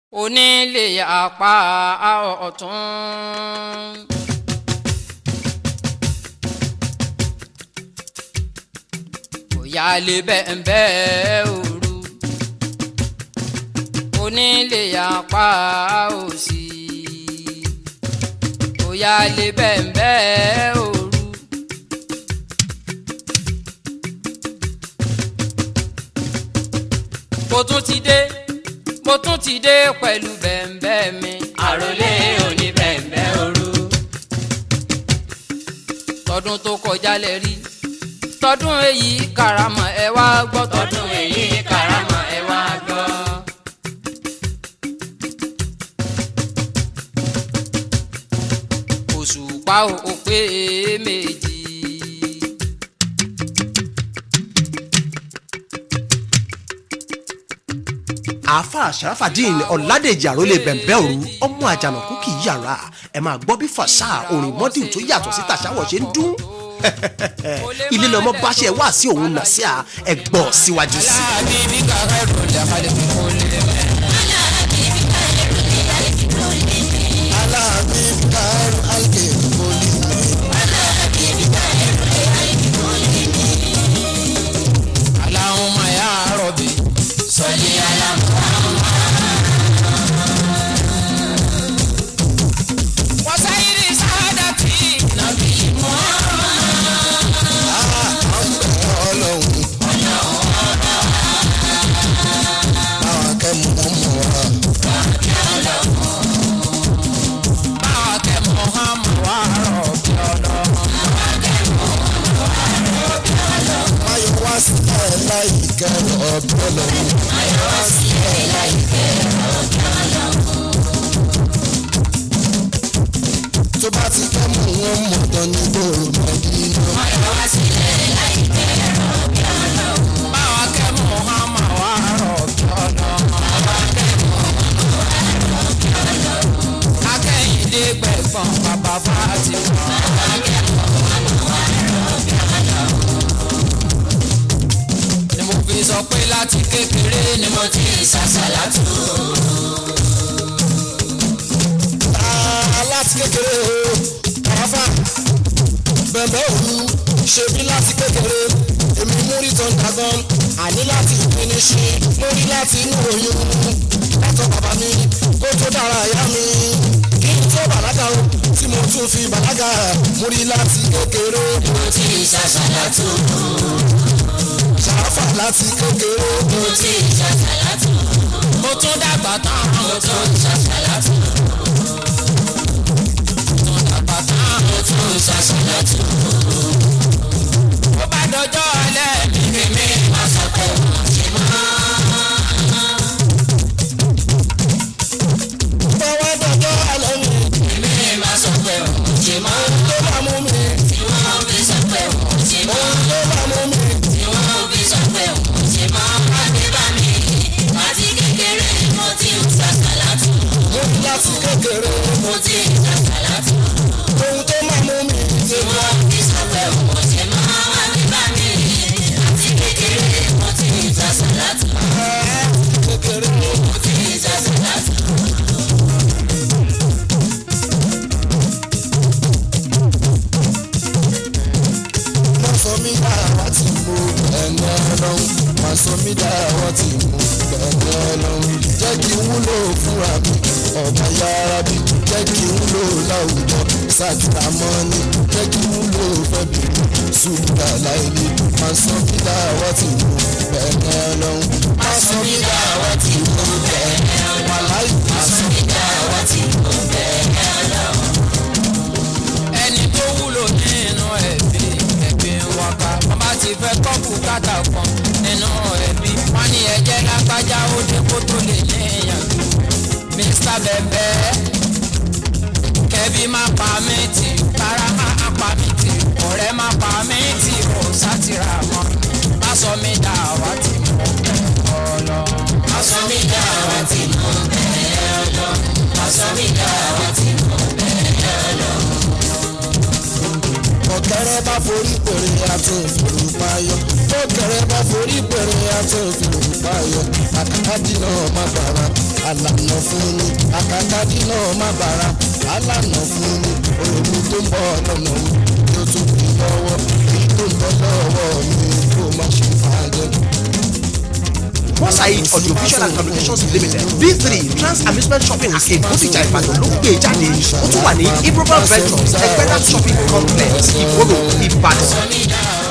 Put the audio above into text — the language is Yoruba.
onílé apá ọ̀tún. òyàlé bẹ́ẹ̀ òru onílé apá òsì. òyàlé bẹ́ẹ̀ òru. mo tún ti dé pẹ̀lú bẹ̀m̀bẹ̀ mi. àròlé òní bẹ̀m̀bẹ̀ òru. tọdún tó kọjá lẹ rí tọdún èyí karamọ̀ ẹ wá gbọ́. tọdún èyí karamọ̀ ẹ wá gbọ́. òṣùpá ò pé méjì. àáfàá Sharafadeen Ọ̀ládèjì àrólé bẹ̀m̀bẹ̀ òru ọmọ àjànàkú kì í yàrá ẹ máa gbọ́ bí fàṣà orin mọ́dìrì tó yàtọ̀ sí tàṣàwọ̀ ṣe ń dún. ilé lọmọ bá ṣe wá sí òun nà sí à ẹ gbọ́ síwájú sí. tó bá ti kẹ́ mú wọn mọ̀ tán ní gbòòrò mọ́dínà. ọ̀yọ́ wá sílẹ̀ láìpẹ́ ẹ̀rọ bí ọ̀nà. báwa kẹ́ Muhammad wà rọ̀ bí ọ̀nà. báwa kẹ́ Muhammad wà rọ̀ bí ọ̀nà. akẹ́yìndé gbẹ̀gbọ́n bàbá Fatima. báwa kẹ́ Muhammad wà rọ̀ bí ọ̀nà. ni mo fi sọ pé láti kékeré ni mo ti ṣàṣàlátù. láti kékeré o kàráfà bẹ̀m̀bẹ̀ òru ṣebí láti kékeré èmi múrí tó ń dàgbọ́n àní láti ìpínísí lórí láti inú oyún látọ̀ bàbá mi kó tó dára ìyá mi kí n tó bàlágà o tí mo tún fi bàlágà múrí láti kékeré mo ti ṣàṣàlátù. Ṣàráfà láti kékeré mo ti ṣàṣàlátù. mo tún dàgbà tán. mo tún ṣàṣàlátù. mo tún ṣàṣàlátù. ó bá dọjọ́ alẹ́ mi. èmi máa sọ pé mo ṣe mọ́. bọ́wọ́ dọjọ́ alẹ́ mi èmi máa sọ pé mo ṣe mọ́. tó bá mú mi tí wọ́n fi sọ pé mo ṣe mọ́. tó bá mú mi tí wọ́n fi sọ pé mo ṣe mọ́. láti bá mi láti kékeré mo ti ṣàṣàlátù. múrí láti kékeré mo ti ṣàṣàlátù. ohun tó máa mú mi tí wọ́n fi sọ pé mo ṣe mọ́. láti bá mi láti kékeré mo ti ṣàṣàlátù. kékeré mo ti ṣàṣàlátù. má sọ mí dára wá tí mo ẹni ọlọ́run má sọ mí dára wá tí mo ẹni ọlọ́run jẹ́ kí n wúlò fúnra mi ọba yára bí jẹ́ kí n wúlò láwùjọ sátìrámọ́ni jẹ́ kí n wúlò fẹ́bi sùúrà láìlè má sọ mí dára wá tí mo ẹni ọlọ́run má sọ mí dára wá tí mo ẹni ọlọ́run wàláì má sọ mí dára wá tí mo ẹni ọlọ́run. ẹni tó wúlò nínú ẹbí wọn ká wọn bá ti fẹ́ kọ́ bùkátà kan nínú ẹbí wọn ní ẹ̀jẹ̀ lágbájá ó dé kó tó lè níyàn. Mr. Bẹ̀m̀bẹ̀ kẹ́bí má pa mí tì kára má pa mí tì ọ̀rẹ́ má pa mí tì kò sátìrà mọ́ má sọ mí dá wá tí mo bẹ̀ ọ́ lọ. má sọ mí dá wá tí mo bẹ̀ ọ́ lọ. má sọ mí dá wá tí mo bẹ̀ ọ́ lọ. ọ̀kẹ́rẹ́ kẹrẹ bá forí pèrè àti òfìrù payọ tó kẹrẹ bá forí pèrè àti òfìrù payọ àkàkàdì náà má bàrà àlànà fún mi àkàkàdì náà má bàrà àlànà fún mi òòlù tó ń bọ̀ lọ́nà mi yóò tún fi lọ́wọ́ èyí tó ń bọ̀ lọ́wọ́ mi kó má ṣe fàájẹ́. Said Audiovisual and Communications Limited B3 Trans Amusement Shopping Arcade Bódìjà Ìbàdàn ló gbé jáde ó tún wà ní Ibrobal Ventures Ẹgbẹ́dá Shopping Complex Ìgbòho Ìbàdàn.